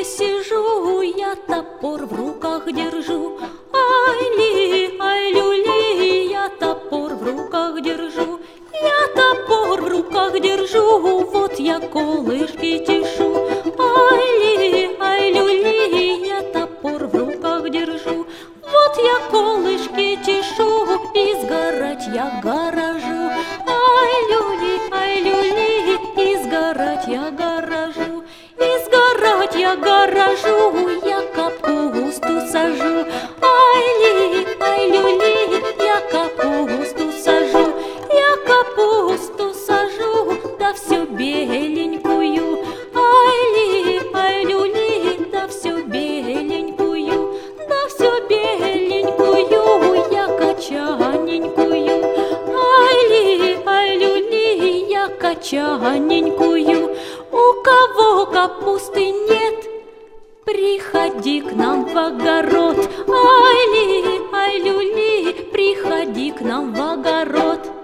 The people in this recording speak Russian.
сижу, я топор в руках держу. Ай люли, я топор в руках держу. Я топор в руках держу, вот я колышки чешу. Ай люли, я топор в руках держу. Вот я колышки чешу, и сгорать я горожу. Ай люли, и сгорать я горожу. И сгорать я горожу, я капусту сажу. Ай люли, я капусту сажу. Я капусту сажу, да все беленькую. Ай люли, да все беленькую. Да все беленькую, я качаненькую. Ай люли, я качаненькую. У кого капусты нет, приходи к нам в огород. Ай люли, приходи к нам в огород.